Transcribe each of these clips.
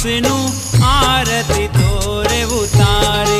विष्णु आरती तोरे उतारे।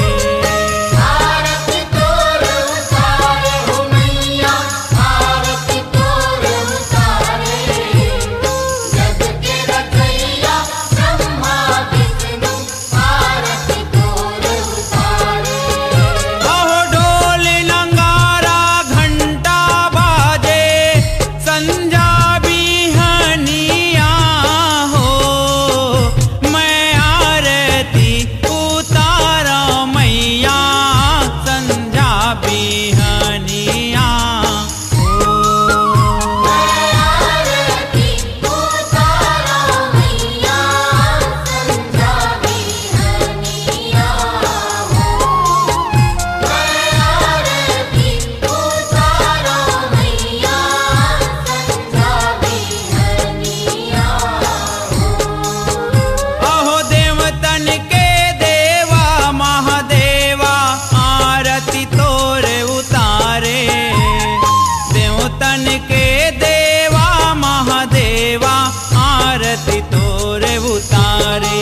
आरती तोरे उतारे हो मैया, आरती तोरे उतारे। जग के रचैया ब्रह्मा विष्णु आरती तोरे उतारे। अहो ढोल नगारा घंटा बाजे संजा बिहनिया हो, मैं आरती उतारा मैया संजा बिहनिया हो। मैं आरती उतारा मैया संजा बिहनिया हो। मैं आरती उतारा मैया संजा बिहनिया हो। अहो देवतन के देवा महादेवा आरती तोरे उतारे। देवतन के देवा महादेवा आरती तोरे उतारे।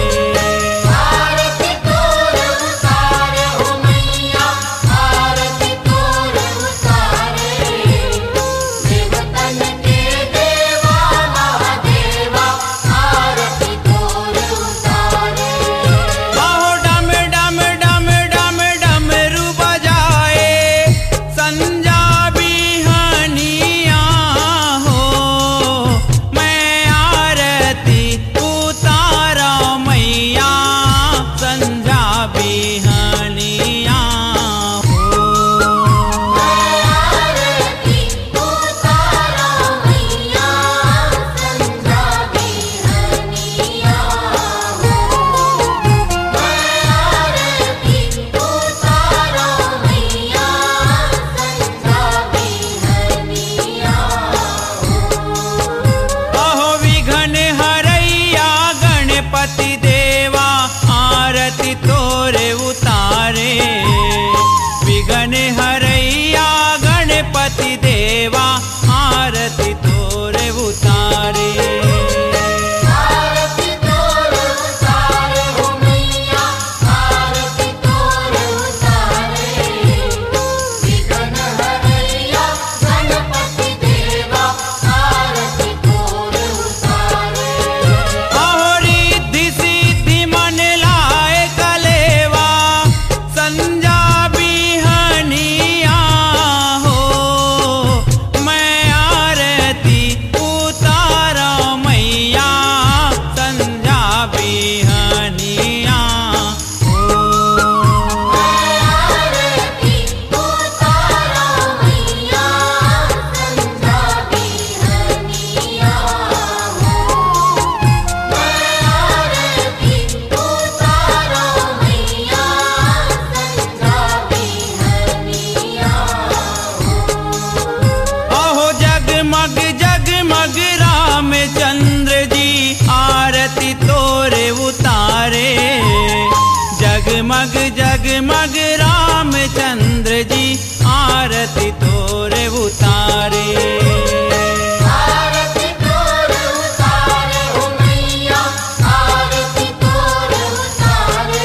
आरती तोरे उतारे हो मैया, आरती तोरे उतारे। देवतन के देवा महादेवा आरती तोरे उतारे। अहो डम डम डम डम डमरू बजाए संजा बिहनिया हो, मैं आरती उतारा मैया संजा बिहनिया हो। मैं आरती उतारा मैया संजा बिहनिया हो। मैं आरती उतारा मैया संजा बिहनिया हो। अहो विघ्न हरैया गणपति देवा आरती तोरे उतारे। विघ्न हरैया गणपति देवा आरती तोरे उतारे। आरती तोरे उतारे हो मैया, आरती तोरे उतारे। विघ्न हरैया गणपति देवा आरती तोरे उतारे। अहो रिद्धि सिद्धि मन लाए कलेवा संजा बिहनिया हो, मैं आरती उतारा मैया संजा बिहनिया हो। मैं आरती उतारा मैया संजा बिहनिया हो। मैं आरती उतारा मैया संजा बिहनिया हो। अहो जगमग जगमग रामचंद्र जी आरती तोरे उतारे। जगमग जगमग रामचंद्र जी आरती तोरे उतारे। आरती तोरे उतारे हो मैया, आरती तोरे उतारे।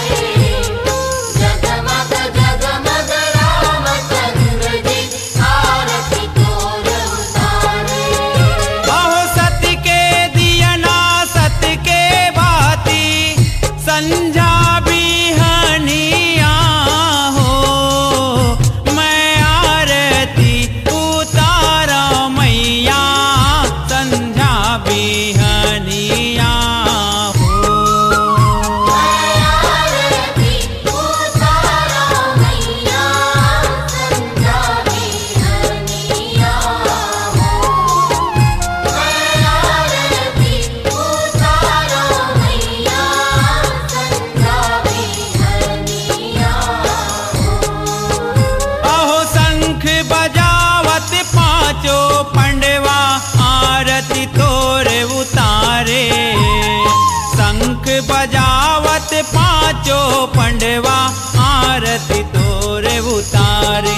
जगमग जगमग रामचंद्र जी आरती तोरे उतारे। अहो सत्य के दियना सत्य के बाती संजा बिहनिया हो, मैं आरती उतारा मैया संजा बिहनिया हो। मैं आरती उतारा मैया संजा बिहनिया हो। मैं आरती उतारा मैया संजा बिहनिया हो। अहो शंख बजावत पांचों पंडवा आरती तोरे उतारे। शंख बजावत पांचों पंडवा आरती तोरे उतारे।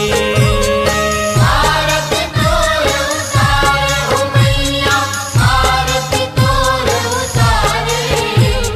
आरती तोरे उतारे हो मैया, आरती तोरे उतारे।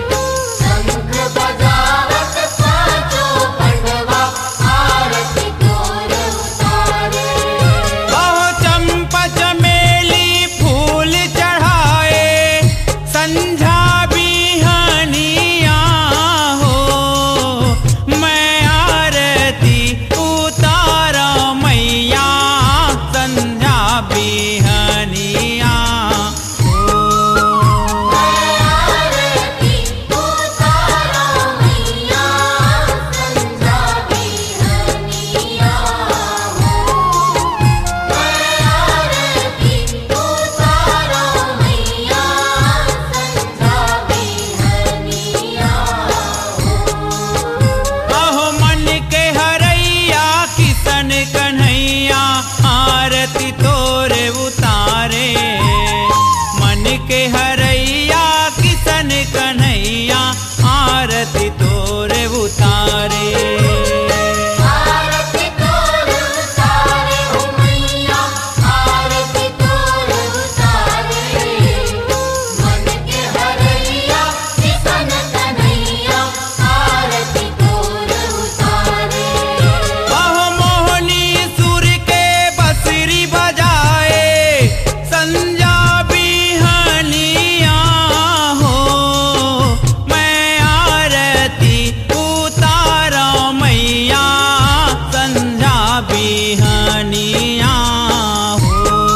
बिहनिया हो।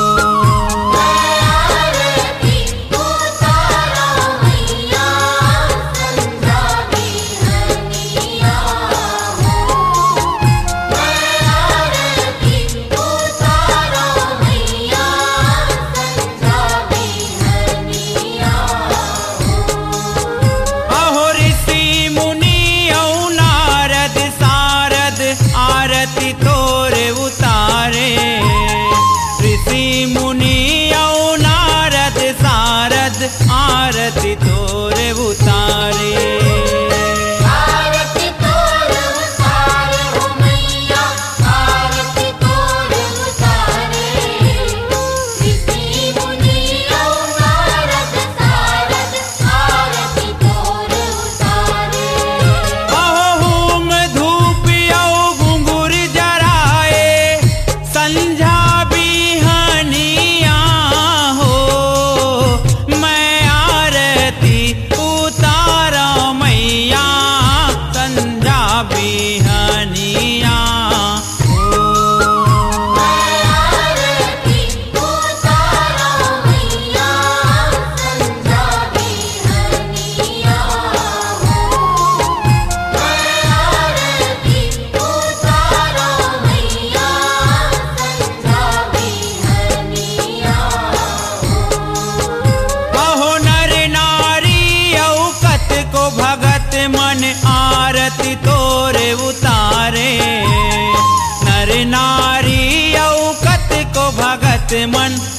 आरती उतारो मैया संध्या बिहनिया हो। आरती उतारो मैया संध्या बिहनिया हो। अहो ऋषि मुनि औ नारद सारद आरती तोरे उतारे। ऋषि मुनि औ नारद सारद आरती तोरे उतारे। आरती तोरे उतारे हो मैया आरती तोरे उतारे। ऋषि मुनि औ नारद सारद आरती तोरे उतारे। अहो होम धूप औ घुंघुर जराए संध्या बिहनिया हो। मैं आरती उतारा मैया संध्या बिहनिया हो। आरती उतारो मैया संध्या बिहनिया हो। आरती उतारो मैया संध्या बिहनिया हो। अहो नर नारी औ कत को भगत मन आरती तोरे उतारे। नर नारी औ कत को भगत मन